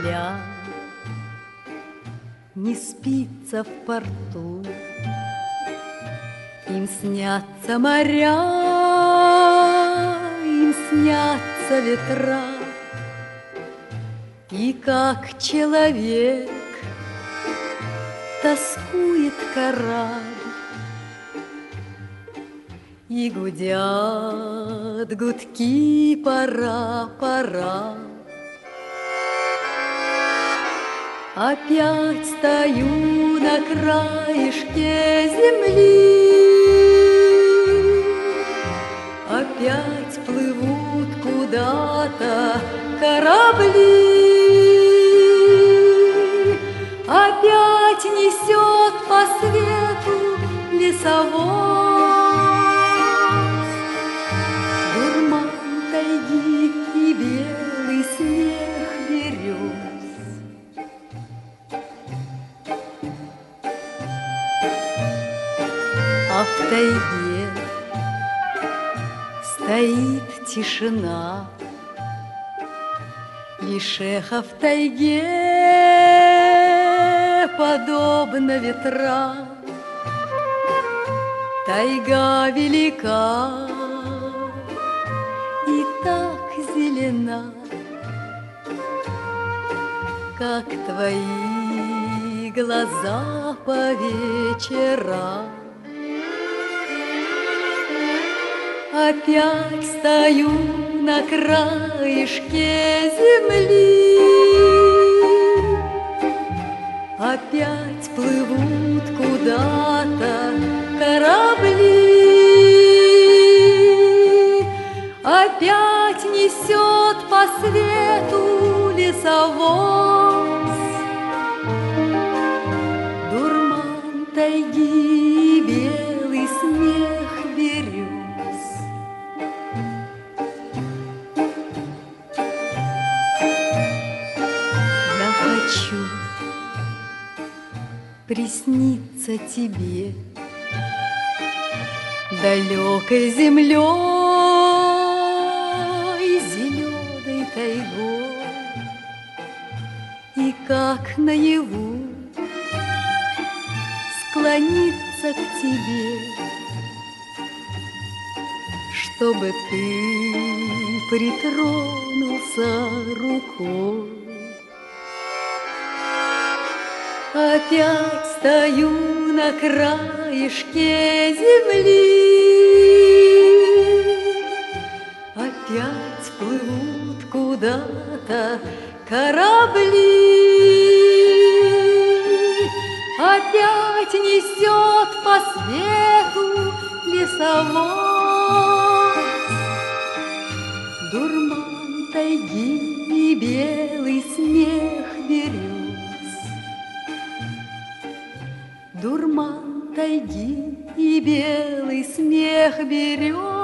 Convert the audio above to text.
земля. Не спится в порту, им снятся моря, им снятся ветра. И как человек тоскует корабль, и гудят гудки, пора, пора. Опять стою на краешке земли, опять плывут куда-то корабли, опять несет по свету лесовоз дурман тайги и белый смех берез. А в тайге стоит тишина, лишь эхо в тайге подобно ветрам. Тайга велика и так зелена, как твои глаза по вечерам. Опять стою на краешке земли, опять плывут куда-то корабли, опять несет по свету лесовоз дурман тайги и белый смех берез. Хочу присниться тебе далекой землей, зеленой тайгой, и как наяву склониться к тебе, чтобы ты притронулся рукой. Опять стою на краешке земли, опять плывут куда-то корабли, опять несет по свету лесовоз дурман тайги и белый смех берез. Дурман тайги и белый смех берез.